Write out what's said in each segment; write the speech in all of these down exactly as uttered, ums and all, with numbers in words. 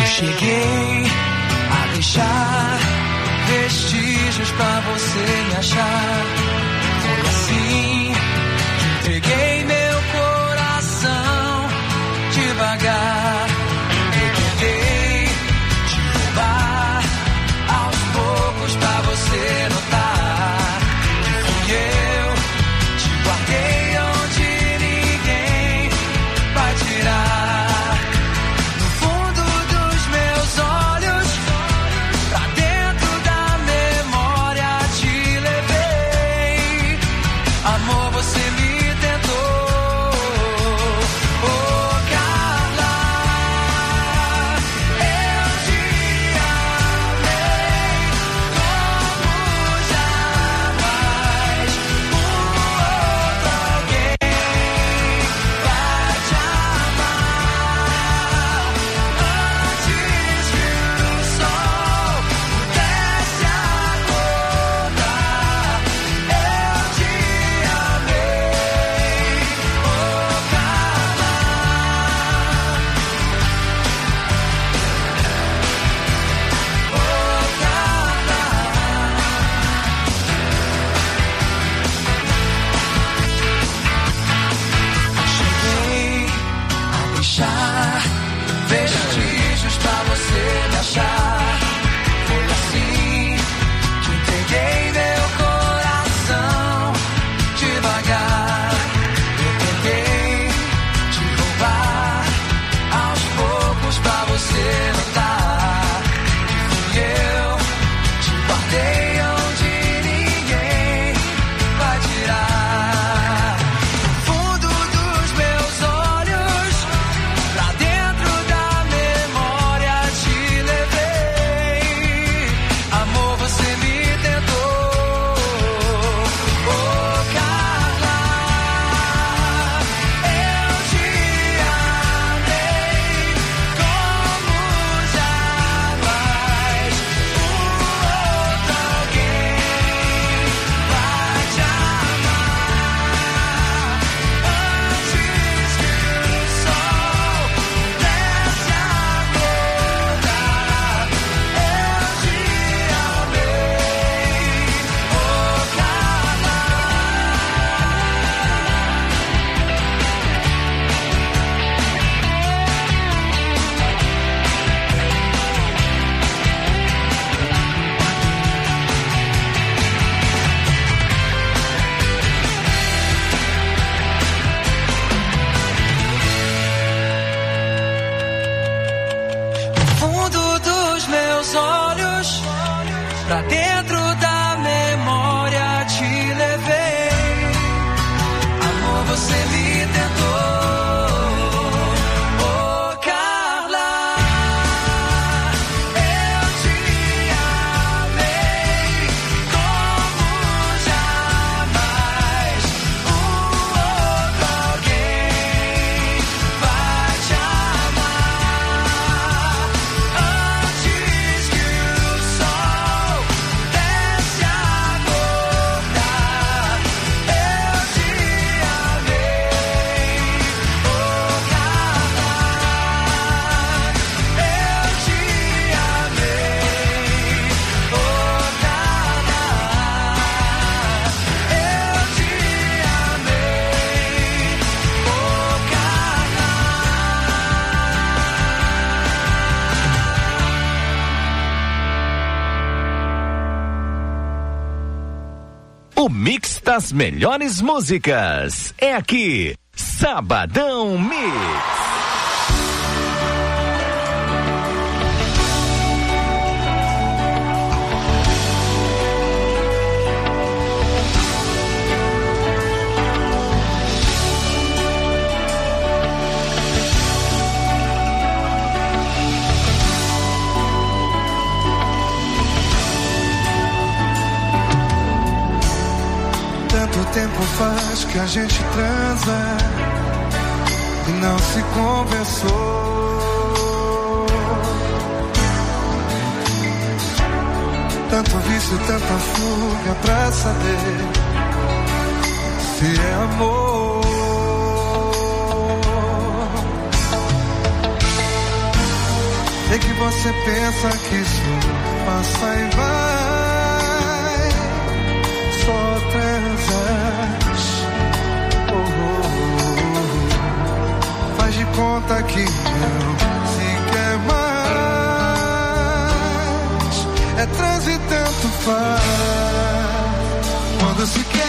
Cheguei a deixar vestígios pra você me achar. Foi assim que entreguei meu coração devagar. Eu tentei te roubar aos poucos pra você notar que fui eu. Te guardei onde ninguém vai tirar. Vestígios pra você me achar. Foi assim que entreguei meu coração devagar. Eu tentei te roubar aos poucos pra você notar que fui eu. Te guardei onde ninguém vai tirar. No fundo dos meus olhos, pra dentro da memória te levei. Amor, você me tentou. Oh, Carla, eu te amei como jamais um outro alguém vai te amar. Antes que o sol desce a acordar, eu te amei. Oh, Carla. No fundo dos meus olhos, pra dentro da memória te levei. Amor, você me tentou. Oh, Carla, eu te amei como jamais um outro alguém vai te amar. Antes que o sol desce a acordar, eu te amei. Oh, Carla, eu te amei. Oh, Carla, eu te amei. Oh, Carla. O mix das melhores músicas é aqui, Sabadão Mix. Tanto tempo faz que a gente transa e não se conversou. Tanto vício, tanta fuga pra saber se é amor. Sei que você pensa que isso passa e vai, só transas. Oh, oh, oh. Faz de conta que não se quer mais. É trans e tanto faz. Quando se quer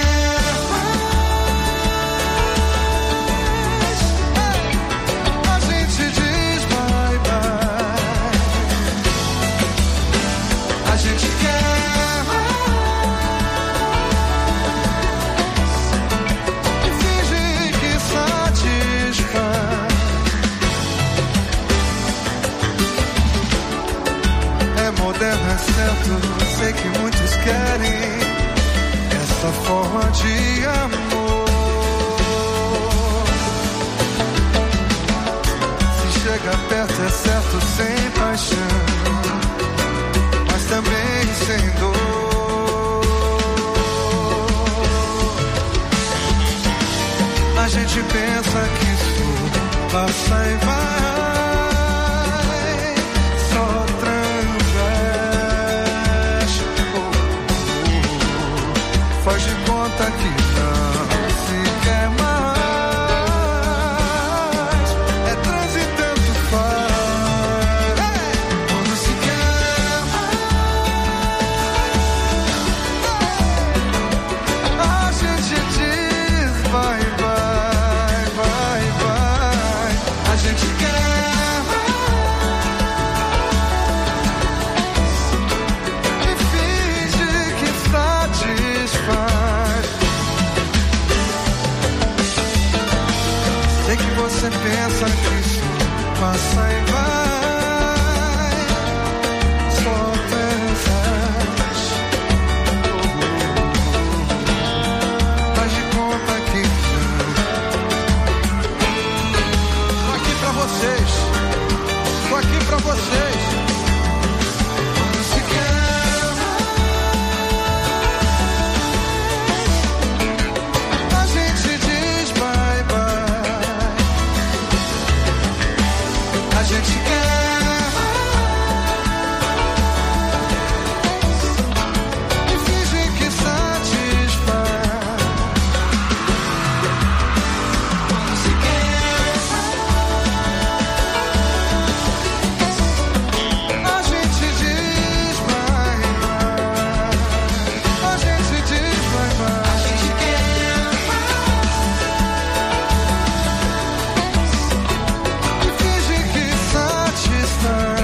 moderno, é certo, sei que muitos querem essa forma de amor. Se chega perto é certo, sem paixão, mas também sem dor. A gente pensa que isso passa e vai, só faz de conta que não se quer mais. É trans e tanto faz. Hey! Quando se quer mais, a gente diz vai, vai, vai, vai. A gente quer mais e finge que satisfaz. Sei que você pensa que isso passa e vai, só pensas. Faz de conta que não. Tô aqui pra vocês, tô aqui pra vocês. Quando se quer, a gente diz bye bye. A gente quer e finge que satisfaz. Quando se quer, a gente diz bye bye. A gente diz bye bye. A gente quer e finge que satisfaz.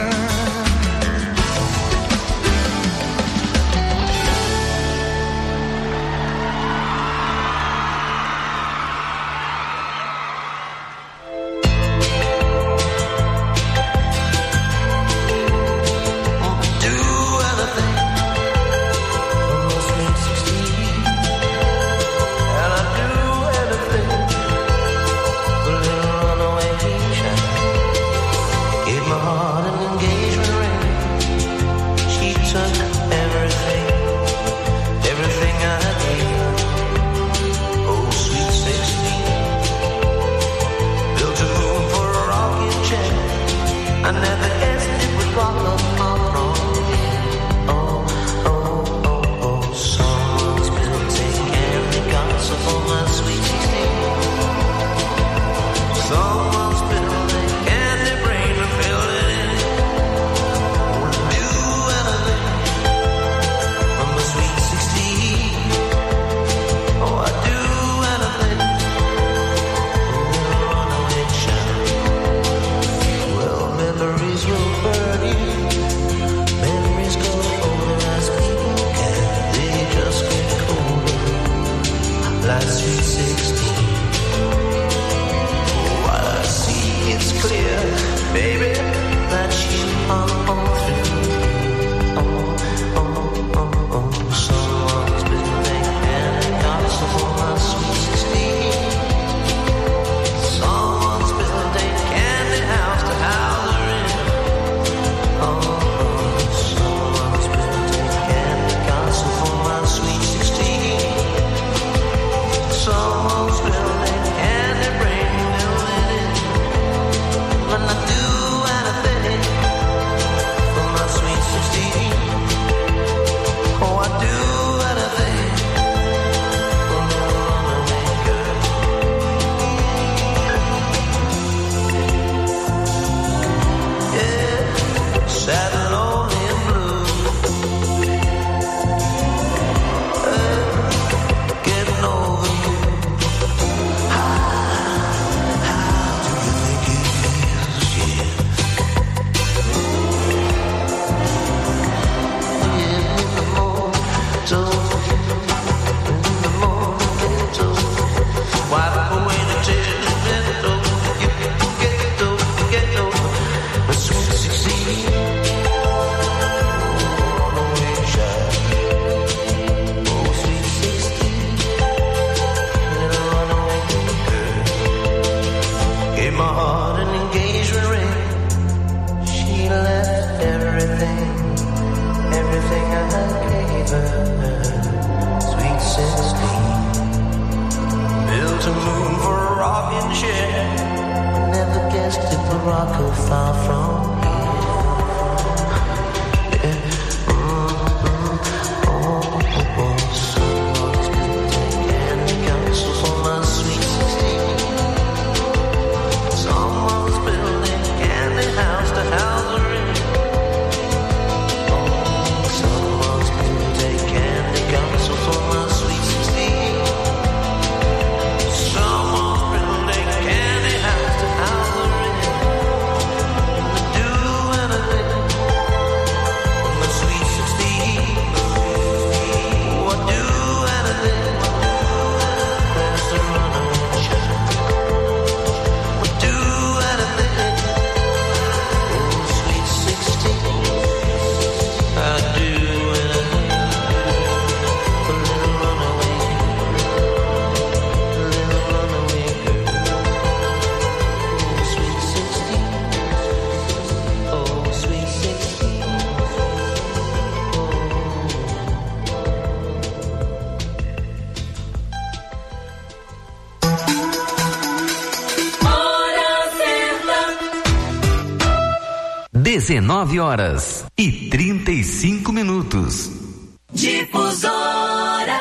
Do anything almost makes sixteen, and I do anything for a little runaway shine. Gave my heart an engagement ring. She took everything, everything I gave her. Oh, sweet sixteen. Built a room for a rocking chair. I never guessed it would rock up my throne. Oh, oh, oh, oh. Someone's built a candy castle for my sweet sixteen. Someone's built a candy brain to fill it in. Wanna do anything for my sweet sixteen. Oh, I do anything for a runaway child. Well, memories will burn you. Memories go older as people can. They just get colder. Like sweet sixteen. What I see is clear, baby, that you are all through. Oh, oh, oh, oh. Someone's built a candy castle for my sweet sixteen. Someone's built a candy house to house her in. Oh, oh. Someone's built a candy castle for my sweet sixteen. Someone's built a candy brain to fill it in. When I do my heart an engagement ring. She left everything, everything I gave her. Sweet sixteen, built a moon for a rocking chair. Never guessed it would rock her far from here. Yeah. Mm-hmm. Oh, oh, oh. Someone's been taking counsel for my sweet sixteen. Someone's building candy house to house her in. Oh, someone's been taking counsel for my sweet sixteen. Someone's building candy house to house her in. Do anything for my sweet sixteen. What do anything? There's the runaway child. What do anything? Oh, sweet sixteen. I do anything for little runaway, little runaway girl. Oh, sweet sixteen. Oh, sweet sixteen. dezenove horas e trinta e cinco minutos. Difusora.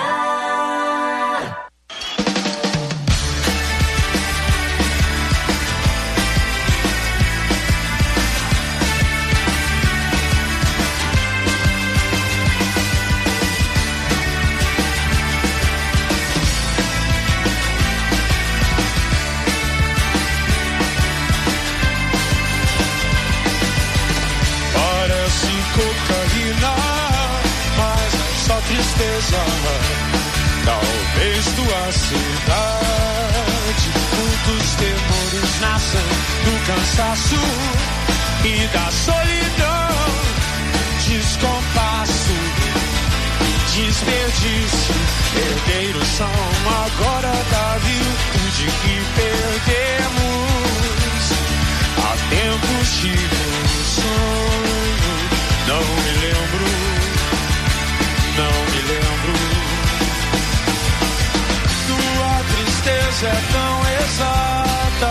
Parece cocaína, mas é só tristeza. Talvez tua cidade. Muitos temores nascem do cansaço e da solidão. Descompasso, desperdício. Herdeiros são agora da virtude que perdemos. Há tempos tive um sonho, não me lembro, não me lembro. Tua tristeza é tão exata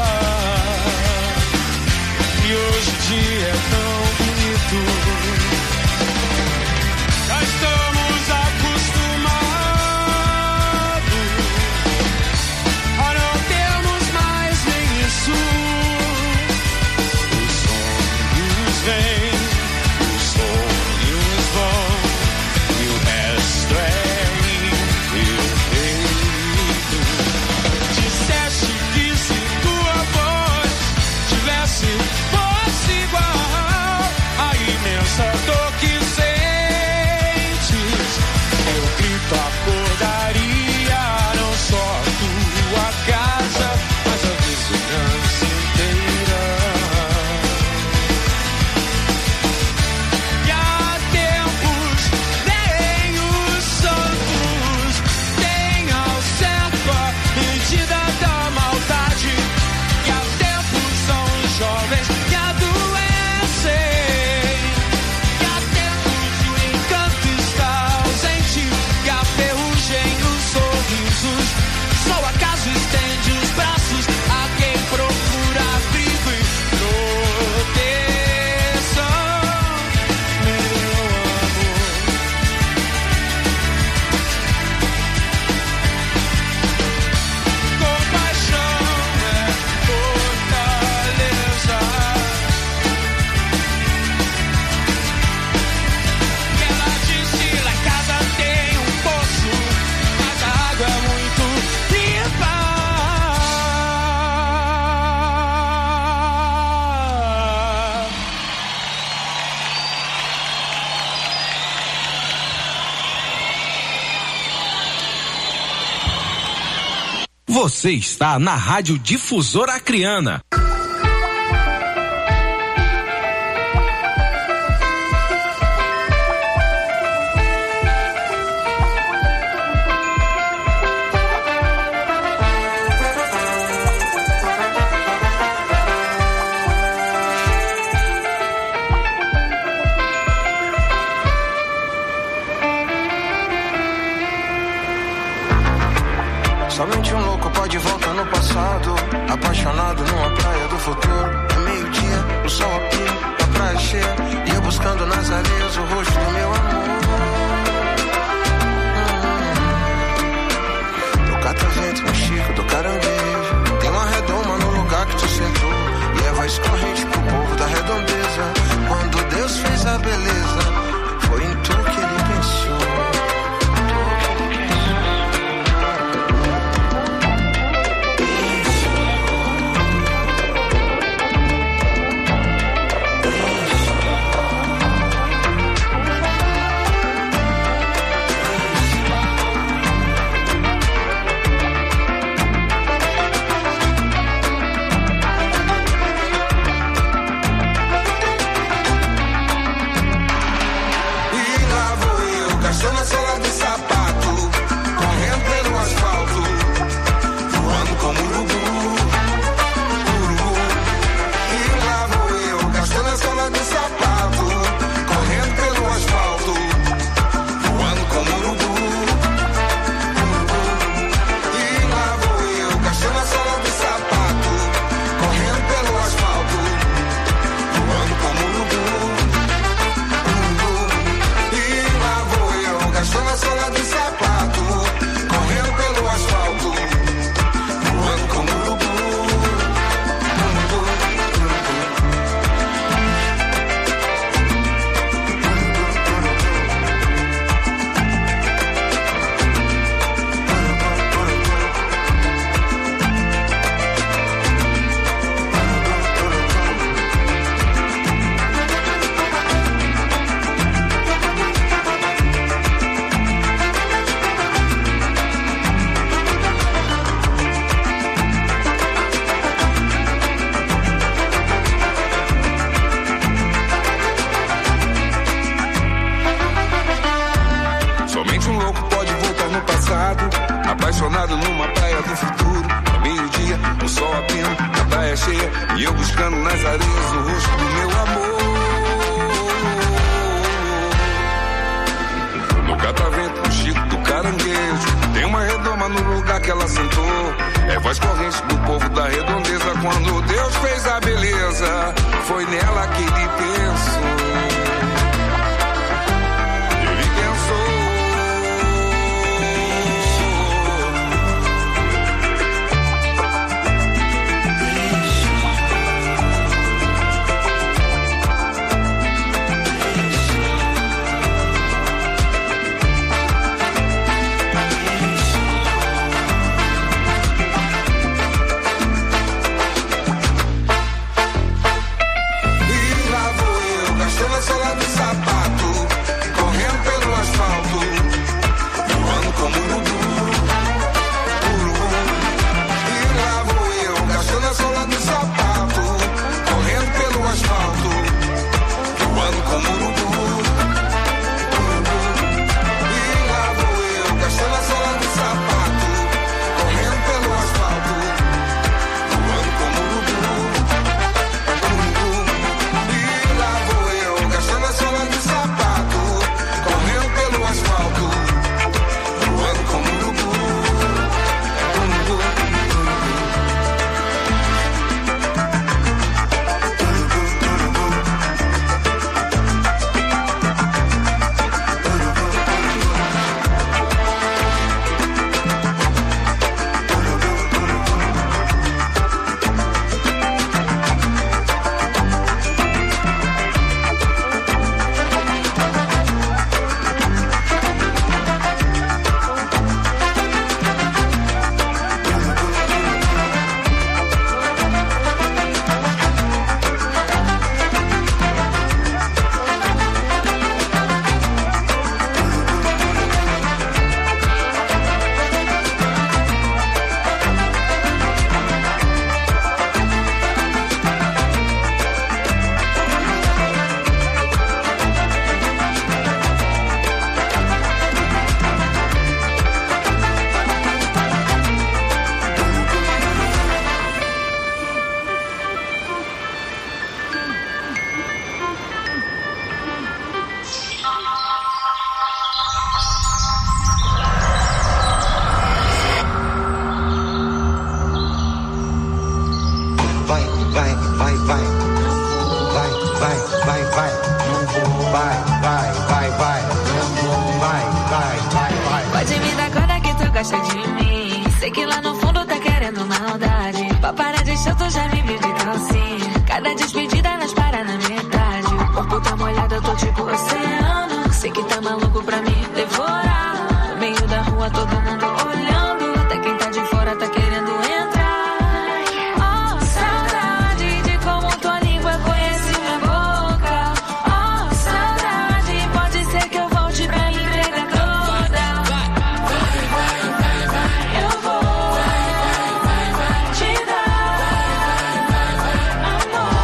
e hoje o dia é tão bonito. Já estamos acostumados a não termos mais nem isso. Os sonhos vêm, os sonhos vão, e o resto é imperfeito. Disseste que se tua voz tivesse fosse igual à imensa dor que sentes, eu grito acordaria não só a tua casa, mas a vizinhança inteira. E há tempos nem os santos têm ao certo a medida da maldade. E há tempos são os jovens que adoecem. E há tempos o encanto está ausente. E a ferrugem nos sorrisos. Só o acaso estende os braços a quem procura abrigo e proteção. Meu amor, compaixão é fortaleza. E ela disse: lá em casa tem um poço, mas a água é muito limpa. Você está na Rádio Difusora Acreana. numa praia do futuro. É meio-dia, o sol a pino, a praia cheia, e eu buscando nas areias o rosto do meu amor. Do catavento no Chico, do caranguejo, tem uma redoma no lugar que tu sentou. Leva a escorrente pro povo da redondeza. Quando Deus fez a beleza, foi em tu que ele pensou. Apaixonado numa praia do futuro. É meio-dia, o sol a pino, a praia cheia, e eu buscando nas areias o rosto do meu amor. No catavento, no Chico, do caranguejo, tem uma redoma no lugar que ela sentou. É voz corrente do povo da redondeza. Quando Deus fez a beleza, foi nela que ele pensou. Ele pensou. vai, vai, vai, vai. Vai, vai, vai, vai. Não vou, vai, vai, vai, vai. Não vou, vai, vai, vai, vai. Pode me dar corda que tu gosta de mim. Sei que lá no fundo tá querendo maldade. Pra parar de show tu já me viu de calcinha. Cada despedida nós para na metade. O corpo tá molhado, eu tô tipo oceano. Sei que tá maluco pra me devorar. No meio da rua todo mundo olhando. Até quem tá de fora tá querendo entrar. Oh, saudade de como tua língua conhece minha boca. Oh, saudade, pode ser que eu volte pra entrega toda. Eu vou te dar amor.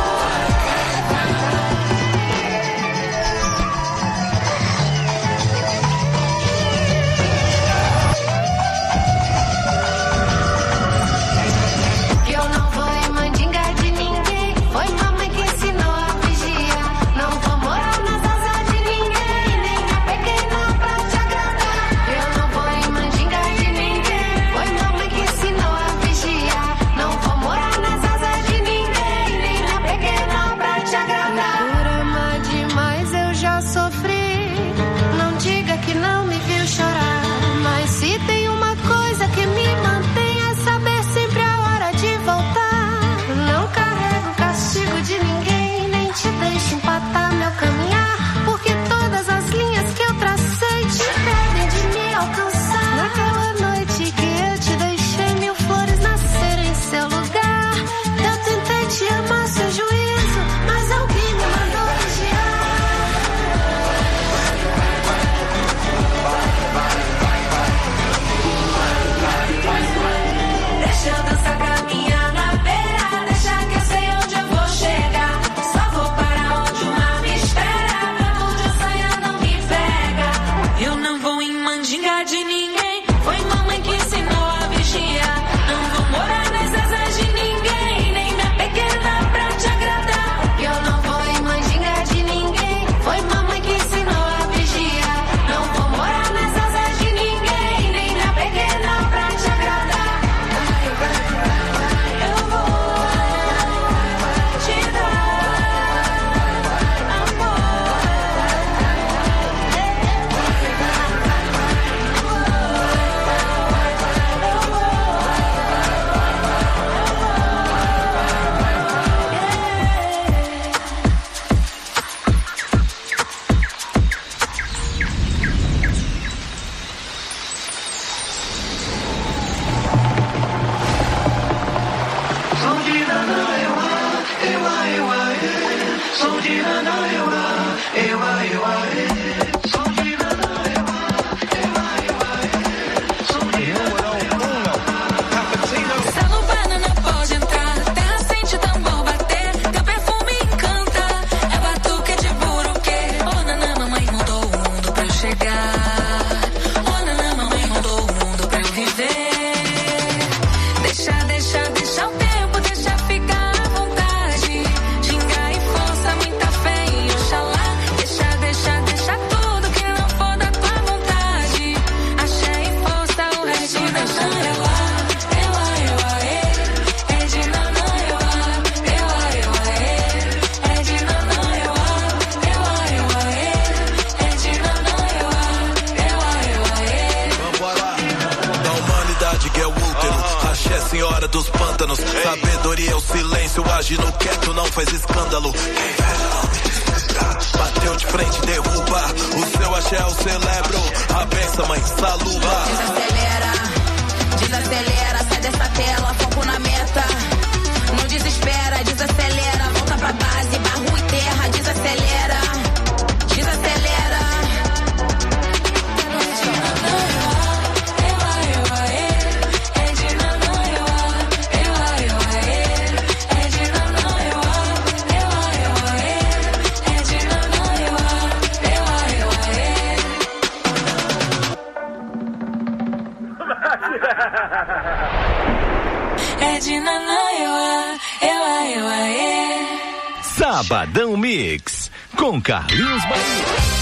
Eu não vou em mandinga de ninguém. Foi mamãe que ensinou a vigiar. Não vou morar nas asas de ninguém, nem na pequena pra te agradar. Eu não vou em mandinga de ninguém. Foi mamãe que ensinou a vigiar. Não vou morar nas asas de ninguém, nem na pequena pra te agradar. Por amar demais eu já sofri. Não diga que não me viu chorar. Mas se tem uma coisa que me mantém é saber sempre a hora de voltar. Não carrego castigo de ninguém, nem te deixo empatar meu caminhar. Porque todas as linhas que eu tracei te impedem de me alcançar. Naquela noite que eu te deixei mil flores nascerem em seu lugar. Eu tentei te amar sem juízo, mas alguém me mandou vigiar. Deixa eu dançar, caminhar na beira. Deixa que eu sei onde eu vou chegar. Só vou para onde o mar me espera. Onde eu saia não me pega. Eu não vou em mandinga de ninguém. Foi mamãe que ensinou a vigiar. Não vou morar nas asas de ninguém, nem minha pequena pra te agradar. Eu não vou em mandinga de ninguém. Foi mamãe que ensinou a vigiar. Não vou morar nas asas de ninguém, nem minha pequena pra te agradar. Eu vou te dar amor. Salo, banana, pode entrar. Terra sente tambor bater. Teu perfume encanta. É batuque de buruquê. Oh, nanã, mamãe mudou o mundo pra eu chegar. Oh, nanã, mamãe mudou o mundo pra eu viver. Deixa, deixa, deixa o tempo, deixa ficar à vontade. Ginga e força, muita fé em Oxalá. Deixa, deixa, deixa tudo que não for da tua vontade. Axé e força, o resto deixa eu lá. Eu, a, eu, a, e. É de nanã, eu, a. Eu, a, eu, a, e. É de nanã, eu, a. Eu, a, eu, a, e. É de nanã, eu, a. Eu, a, eu, a, e. Vambora. Da humanidade que é o útero, axé, senhora dos pântanos. Sabedoria é o silêncio, agindo quieto, não faz escândalo. Quem inveja não me disputa, bateu de frente, derruba. O seu axé eu celebro, a benção, mãe, saluba. Desacelera, desacelera, sai dessa tela, foco na meta. Não desespera, desacelera, volta pra base, barro e terra, desacelera, desacelera. É de nanã, eu, a. Eu, a, eu, a, e. É de nanã, eu, a. Eu, a, eu, a, e. É de nanã, eu, a. Eu, a, eu, a, e. É de nanã, eu, a. Eu, a, eu, a, e. Sabadão Mix com Carlinhos Bahia.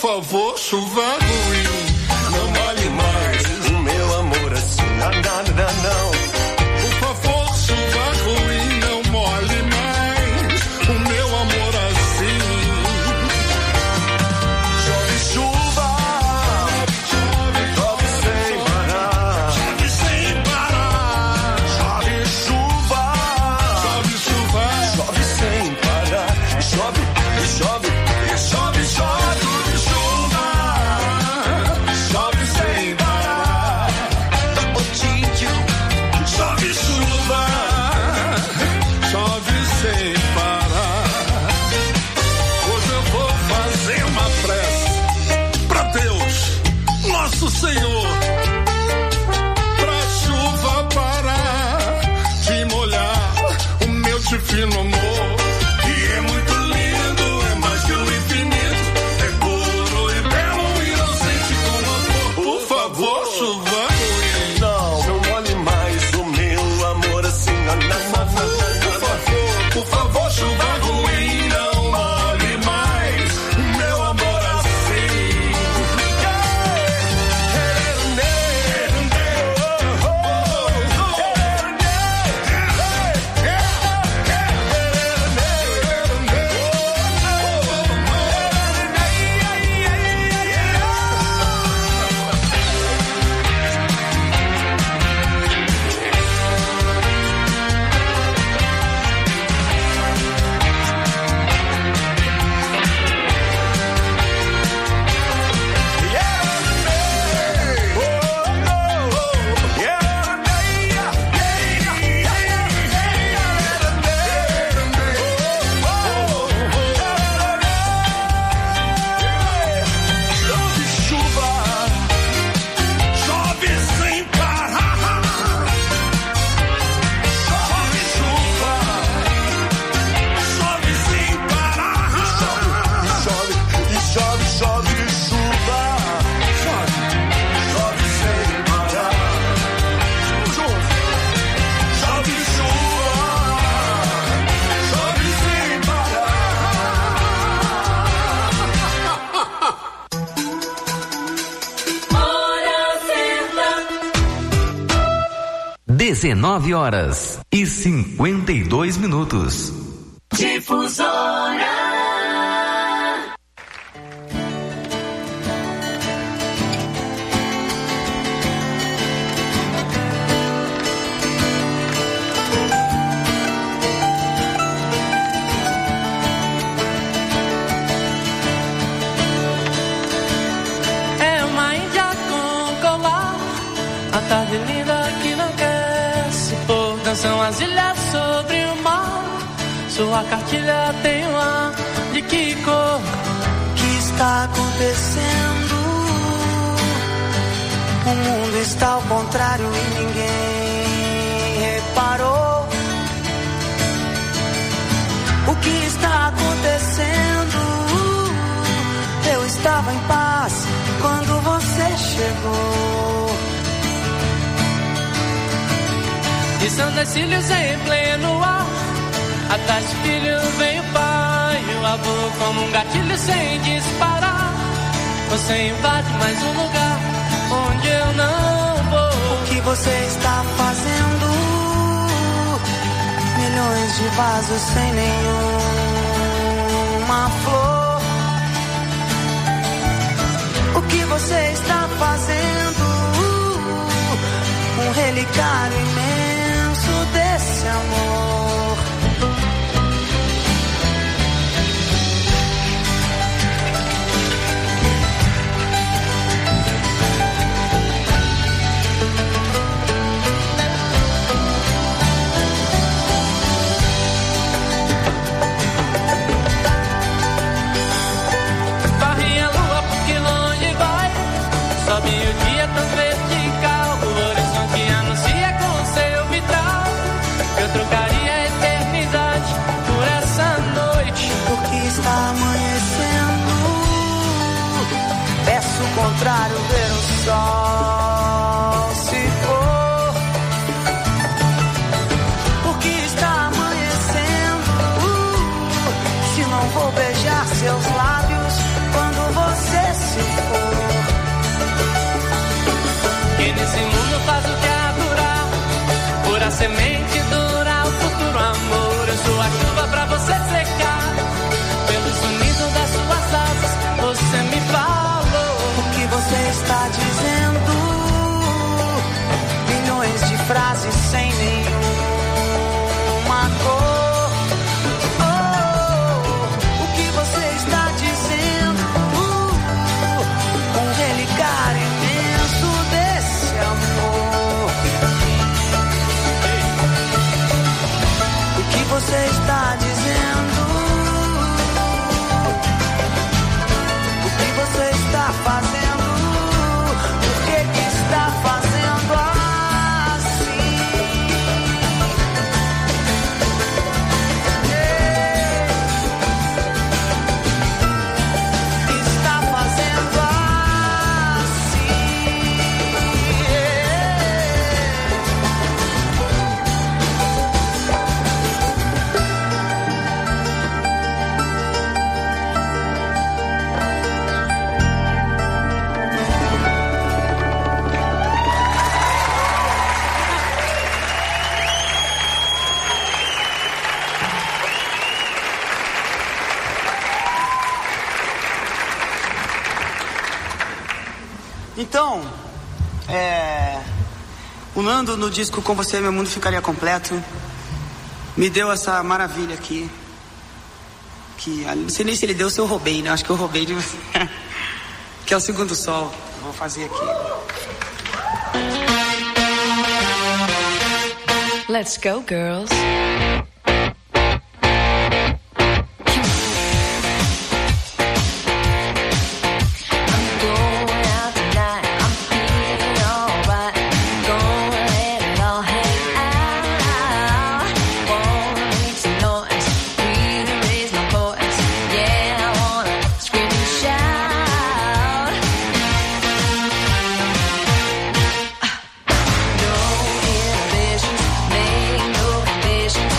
favor, chuva ruim, não molhe mais o meu amor assim, não, não, não, não. Por favor, chuva ruim, não molhe mais o meu amor assim. Chove chuva, chove, chove sem parar, chove sem parar. Chove chuva, chove chuva, chove sem parar. Chove, chove, chove, chove. Senhor, pra chuva parar de molhar o meu divino amor, que é muito lindo, é mais que o infinito, é puro e belo, inocente como amor. Por favor, chuva ruim, não, não molhe mais o meu amor assim, não, não, não, não, por favor, por favor, chuva ruim, não molhe mais o meu amor assim. dezenove horas e cinquenta e dois minutos. Difusora. É uma índia com colar, a tarde linda que não quer se pôr. Dançam as ilhas sobre o mar, sua cartilha tem um ar de que cor? O que está acontecendo? O mundo está ao contrário e ninguém reparou. O que está acontecendo? Eu estava em paz quando você chegou. E são das cílios em pleno ar, atrás do filho vem o pai e o avô, como um gatilho sem disparar. Você invade mais um lugar onde eu não vou. O que você está fazendo? Milhões de vasos sem nenhuma flor. O que você está fazendo? Um relicário imenso desse amor. Sobe o dia tão vertical, o horizonte anuncia com seu vitral. Eu trocaria você está dizendo? O que você está fazendo? Por que que está fazendo assim? Está fazendo assim. Então, é, o Nando no disco Com Você Meu Mundo Ficaria Completo me deu essa maravilha aqui, que não sei nem se ele deu, se eu roubei, né? Acho que eu roubei de você. Que é o Segundo Sol. Vou fazer aqui. Let's go, girls. Make no conditions.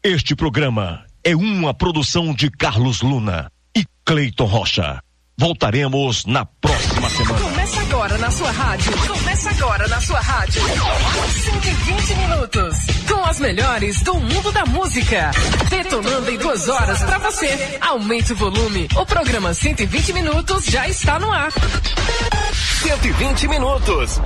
Este programa é uma produção de Carlos Luna e Cleiton Rocha. Voltaremos na próxima semana. Começa agora na sua rádio. Começa agora na sua rádio. cento e vinte minutos. Com as melhores do mundo da música. Detonando em duas horas pra você. Aumente o volume. O programa cento e vinte minutos já está no ar. cento e vinte minutos.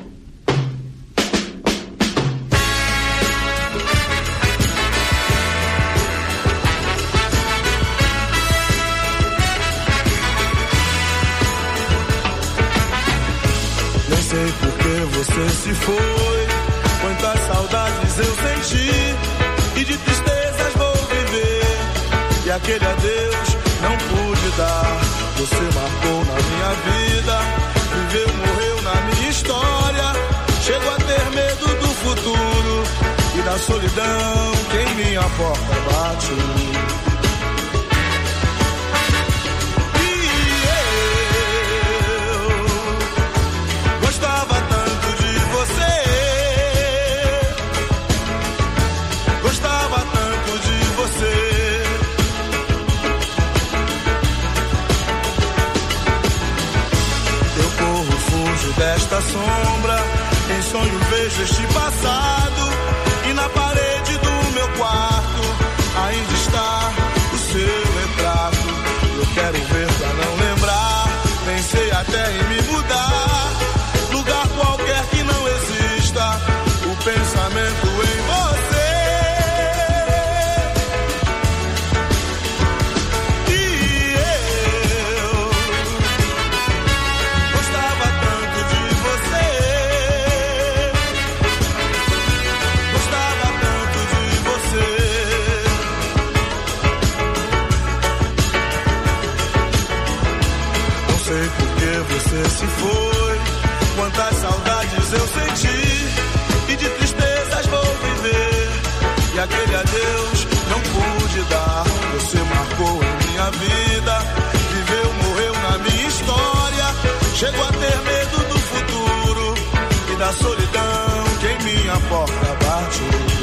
Nem sei por que você se foi. Quantas saudades eu senti. E de tristezas vou viver. E aquele adeus não pude dar. Você marcou na minha vida. Viveu, morreu na minha história. Chego a ter medo do futuro. E da solidão que em minha porta bate. Gostava tanto de você, gostava tanto de você. Eu corro, fujo desta sombra, em sonho vejo este passado, e na parede do meu quarto ainda está o seu retrato. Eu quero ver pra não lembrar, pensei até em me mudar. Lugar qualquer que não exista o pensamento em você. E eu gostava tanto de você, gostava tanto de você. Não sei por que você se foi. Quantas saudades eu senti. E de tristezas vou viver. E aquele adeus não pude dar. Você marcou em minha vida. Viveu, morreu na minha história. Chego a ter medo do futuro. E da solidão que em minha porta bate.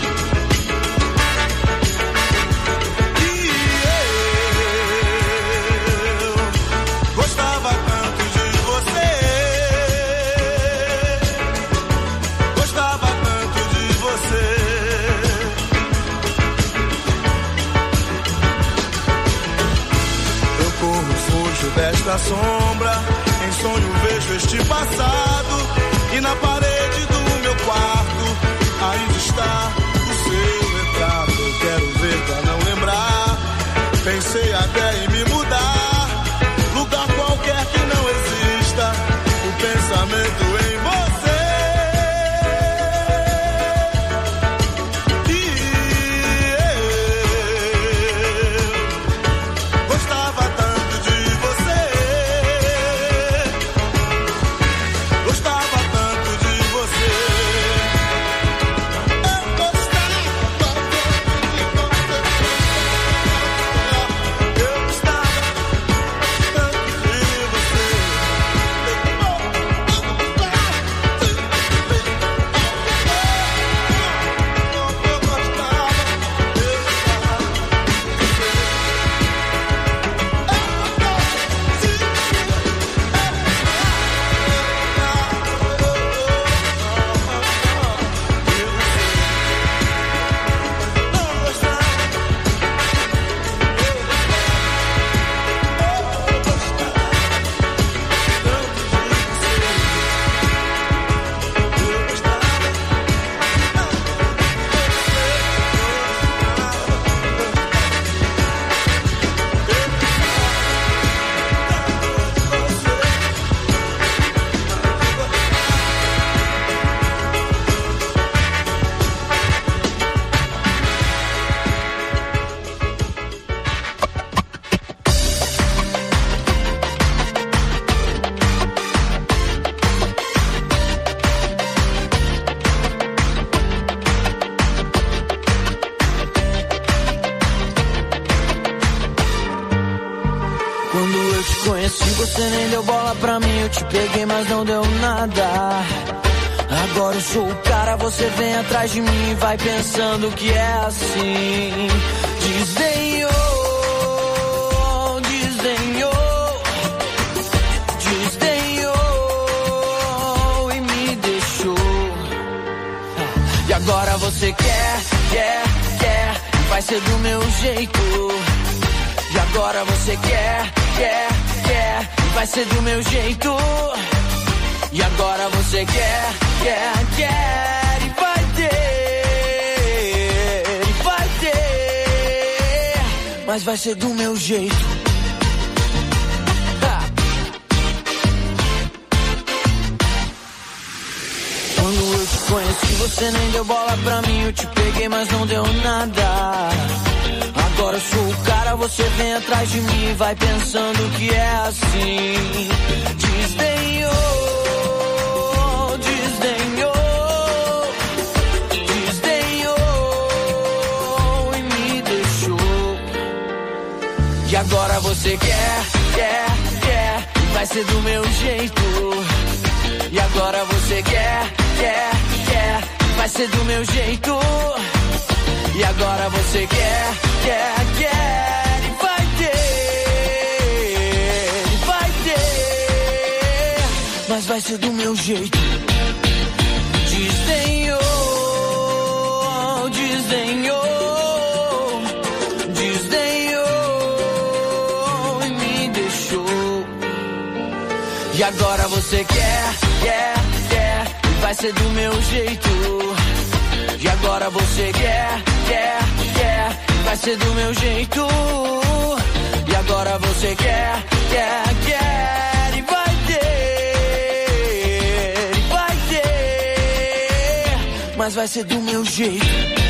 Gostava tanto de você, gostava tanto de você. Eu corro, fujo desta sombra, em sonho vejo este passado, e na parede do meu quarto ainda está o seu retrato. Eu quero ver pra não lembrar, pensei até em me mudar. Lugar qualquer que não exista o pensamento em você. E eu gostava tanto de você, gostava tanto de você. Eu gostava tanto de você. Eu gostava Você nem deu bola pra mim, eu te peguei, mas não deu nada. Agora eu sou o cara, você vem atrás de mim e vai pensando que é assim. Desdenhou, desdenhou, desdenhou e me deixou. E agora você quer, quer, quer, vai ser do meu jeito. E agora você quer, quer, quer, vai ser do meu jeito. E agora você quer, quer, quer e vai ter, e vai ter, mas vai ser do meu jeito. Ha. Quando eu te conheci, você nem deu bola pra mim. Eu te peguei, mas não deu nada. Agora eu sou o cara, você vem atrás de mim e vai pensando que é assim. Desdenhou, desdenhou, desdenhou e me deixou. E agora você quer, quer, quer, vai ser do meu jeito. E agora você quer, quer, quer, vai ser do meu jeito. E agora você quer, quer, quer e vai ter, e vai ter, mas vai ser do meu jeito. Desdenhou, desdenhou, desdenhou e me deixou. E agora você quer, quer, quer, vai ser do meu jeito. E agora você quer, quer, quer, vai ser do meu jeito. E agora você quer, quer, quer e vai ter, e vai ter, mas vai ser do meu jeito.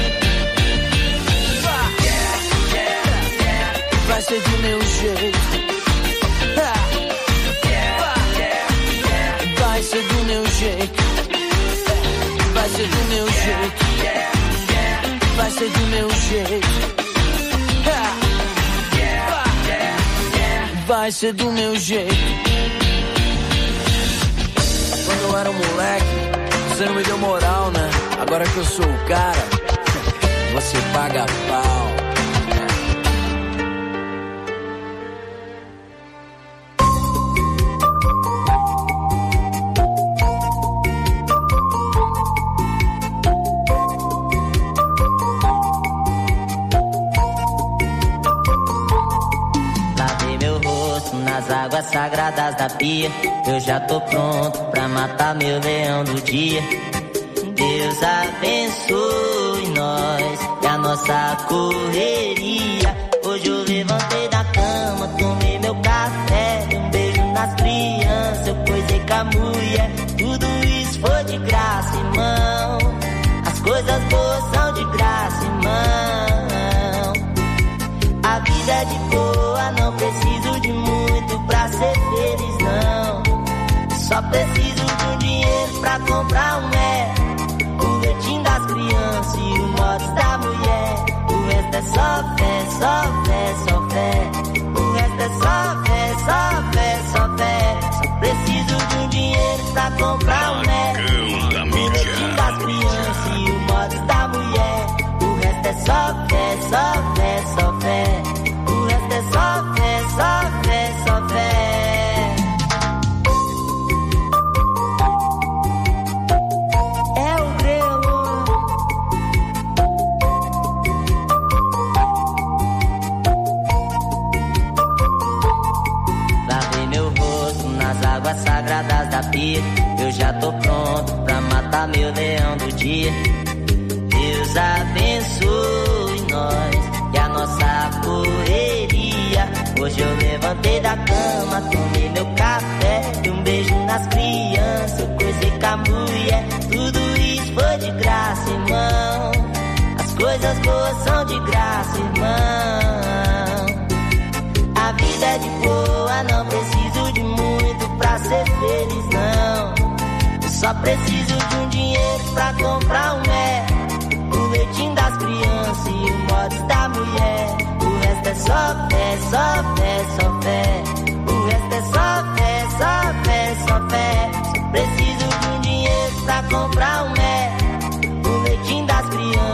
Quer, quer, quer, vai ser do meu jeito. Quer, quer, quer, vai ser do meu jeito. Vai ser do meu jeito. Vai ser do meu jeito. Vai ser do meu jeito. Quando eu era um moleque, você não me deu moral, né? Agora que eu sou o cara, você paga pau. Nas águas sagradas da pia, eu já tô pronto pra matar meu leão do dia. Deus abençoe nós e a nossa correria. Hoje eu levantei da cama, tomei meu café, um beijo nas crianças, eu coisei com a mulher. Tudo isso foi de graça, irmão. As coisas boas são de graça, irmão. A vida é de boa, não preciso de muito pra ser feliz, não. Só preciso de um dinheiro pra comprar um é, o leitinho das crianças e o modos da mulher. O resto é só fé, só fé, só fé. O resto é só fé, só fé, só fé. Só preciso de um dinheiro pra comprar um é, o leitinho das crianças e o modos da mulher. O resto é só fé, só fé, só fé. O resto é só fé, só fé, só fé. É o grelo. Lavei meu rosto nas águas sagradas da pia. Eu já tô pronto pra matar meu leão do dia. Deus abençoe nós e a nossa correria. Hoje eu levantei da cama, tomei meu café, e um beijo nas crianças, eu coisei com a mulher. Tudo isso foi de graça, irmão. As coisas boas são de graça, irmão. A vida é de boa, não preciso de muito pra ser feliz, não. Eu só preciso de um dinheiro pra comprar um é, o leitinho das crianças e o modos da mulher. O resto é só fé, só fé, só fé. O resto é só fé, só fé, só fé. Só preciso de um dinheiro pra comprar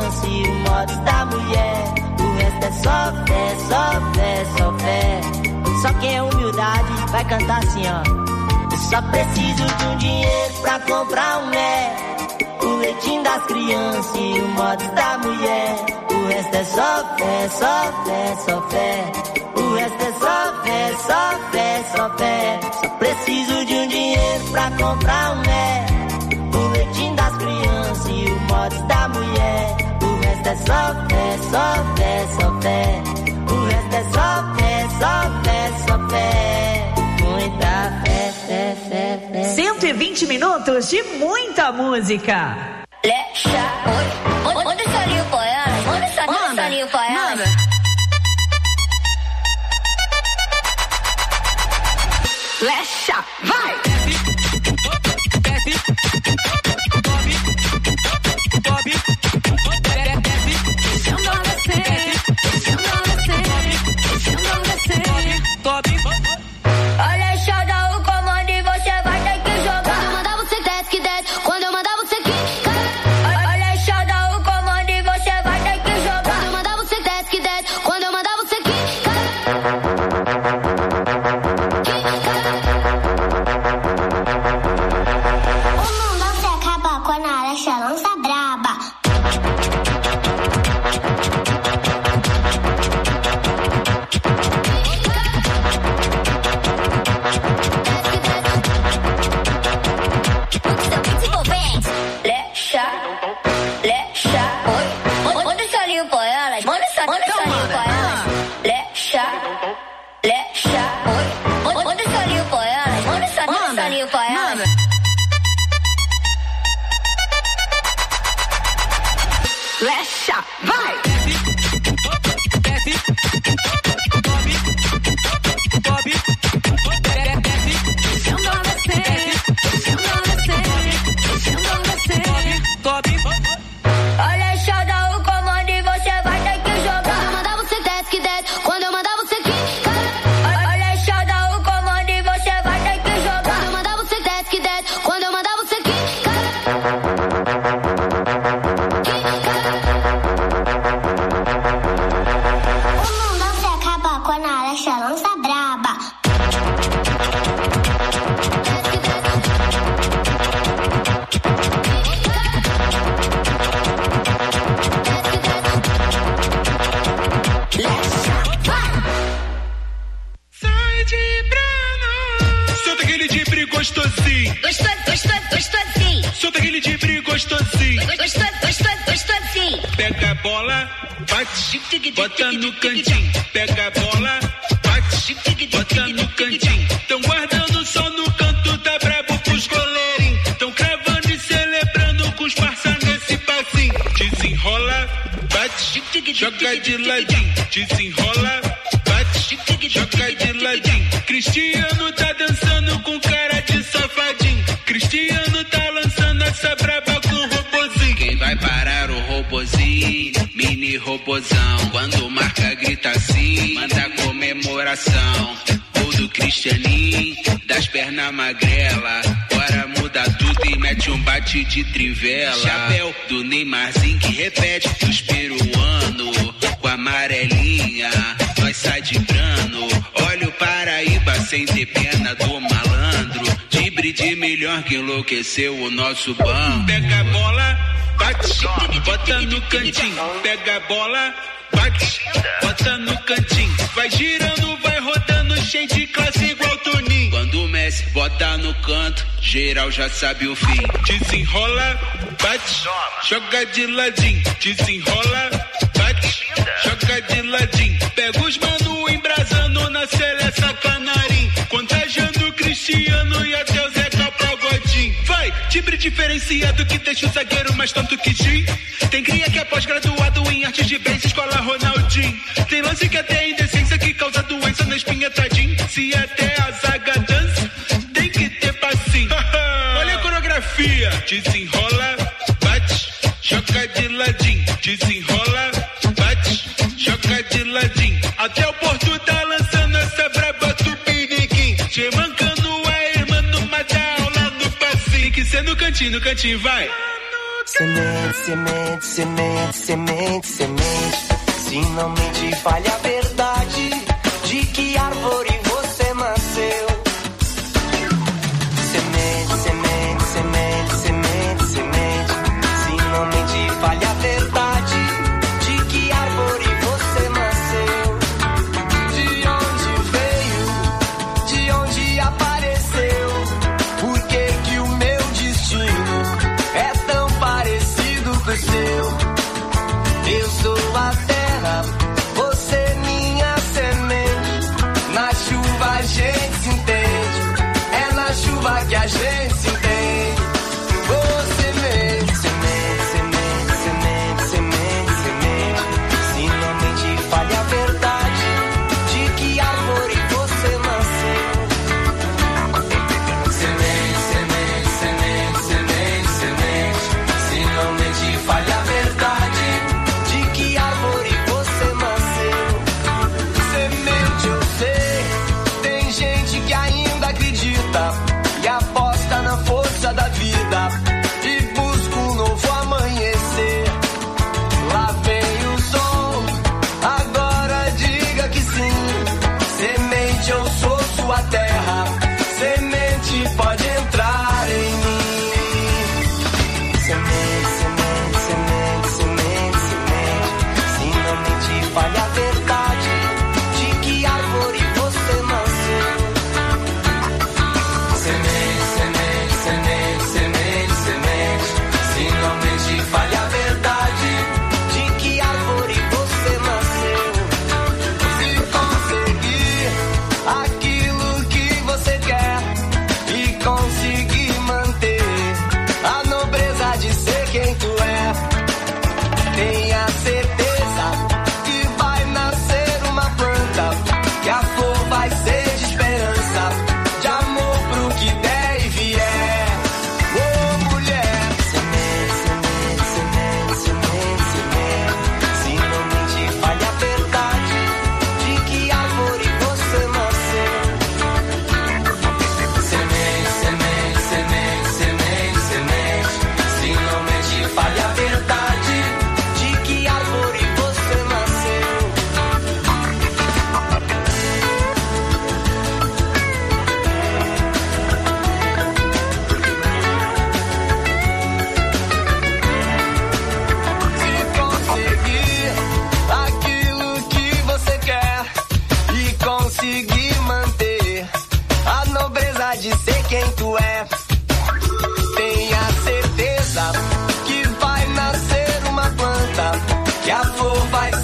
criança e o modo da mulher. O resto é só fé, só fé, só fé. Só quem é humildade vai cantar assim, ó. Eu só preciso de um dinheiro pra comprar um mé. O leitinho das crianças e o modo da mulher. O resto é só fé, só fé, só fé. O resto é só fé, só fé, só fé. Só preciso de um dinheiro pra comprar um mé. O leitinho das crianças e o modo da mulher. O resto é só fé, só fé, só fé. O resto é só fé, só fé, só fé. Muita fé, fé, fé, fé. cento e vinte minutos de muita música. Lecha, oi. Manda esse olhinho pra ela. Manda esse olhinho pra ela. Lecha, vai! Olha, deixa eu dar o comando e você vai ter que jogar. Quando eu mandar você desce que desce, quando eu mandar você quica. Olha, deixa eu dar o comando e você vai ter que jogar. Quando eu mandar você desce que desce, quando eu mandar você quica. O mundo se acaba quando a Alexa lança braba. Lecha, lecha, oi. Manda esse olhinho pra elas. Manda esse olhinho pra elas. Lecha, lecha, oi. Manda esse olhinho pra elas. Manda esse olhinho pra elas. Lecha, vai! Olha, deixa eu dar o comando e você vai ter que jogar. Quando eu mandar você desce que desce, quando eu mandar você quica. Olha, deixa eu dar o comando e você vai ter que jogar. Quando eu mandar você desce que desce, quando eu mandar você quica. O mundo se acaba quando a Alexa lança braba. Sai de Brano. Solta aquele dibre gostosinho. Gostou, gostou, gostosinho. Solta aquele dibre gostosinho. Gostou, gostou, gostosinho. Pega a bola, bate, bota no cantinho. Pega a bola, bate, bota no cantinho. Tão guardando só no canto, tá brabo pros goleirinhos. Tão cravando e celebrando com os parça nesse passinho. Desenrola, bate, joga de ladinho. Desenrola, bate, joga de ladinho. Cristiano tá dançando com cara de safadinho. Cristiano tá lançando essa braba com o robozinho. Quem vai parar o robozinho? Mini robozão. Quando marca grita assim, manda comemoração. Gol do Cristianinho, das pernas magrela. Bora muda tudo e mete um bate de trivela. Chapéu do Neymarzinho que repete dos peruanos. Com a amarelinha, nós sai de grano. Olha o Paraíba sem ter pena do malandro. Dibre de milhão que enlouqueceu o nosso banco. Pega a bola, bate, bota no cantinho. Pega a bola, bate, bota no cantinho. Vai girando, vai rodando, cheio de classe igual Toninho. Quando o Messi bota no canto, geral já sabe o fim. Desenrola, bate, joga de ladinho. Desenrola, bate, joga de ladinho. Pega os mano embrasando na seleção canarim. Contagiando o Cristiano e até o Zeca Pagodinho. Vai, tibre diferenciado que deixa o zagueiro mais tanto que Gin. Tem cria que é pós-graduado em artes de bens, escola Ronaldinho. Tem lance que até indecência que causa doença na espinha, tadinho. Se até a zaga dança, tem que ter passinho. Olha a coreografia. Desenrola, bate, joga de ladinho. Desenrola, bate, joga de ladinho. Até o Porto tá lançando essa braba do piniquim. Che mancando a irmã do Madal lá no passinho. Tem que ser no cantinho, no cantinho, vai. Semente, semente, semente, semente, semente. Se não mente, fale a verdade. De que árvore você nasceu? Semente, semente, semente, semente, semente. Se não mente, fale a verdade. De que árvore você nasceu? De onde veio? De onde apareceu? Por que que o meu destino é tão parecido com o seu? Eu sou a terra, você minha semente. Na chuva a gente se entende, é na chuva que a gente se entende. Oh, semente, semente, semente, semente, semente, semente. Se não mente, fale a verdade. De que árvore você nasceu? Semente, semente, semente, semente, semente. Se não mente, fale a verdade. De que árvore você nasceu? Semente, eu sei, tem gente que ainda acredita e aposta na força da vida e busca um novo amanhecer. Lá vem o sol, agora diga que sim. Semente, eu sou sua terra, semente pode entrar em mim. Semente, semente, semente, semente, semente. Se não mente, fale a verdade. De que árvore você nasceu? Semente, semente, semente, semente, semente. Se não mente, fale a verdade. De que árvore você nasceu? Se conseguir aquilo que você quer e conseguir manter a nobreza de ser quem tu é, tenha certeza que vai nascer uma planta, que a flor vai ser de esperança, de amor pro que der e vier. Ô mulher, semente, semente, semente, semente, semente. Se não mente, fale a verdade. De que árvore você nasceu? Semente, semente, semente, semente, semente. Se não mente, fale a verdade. De que árvore você nasceu? Se conseguir aquilo que você quer e conseguir manter a nobreza de ser quem tu é, tenha certeza que vai nascer uma planta, que a flor vai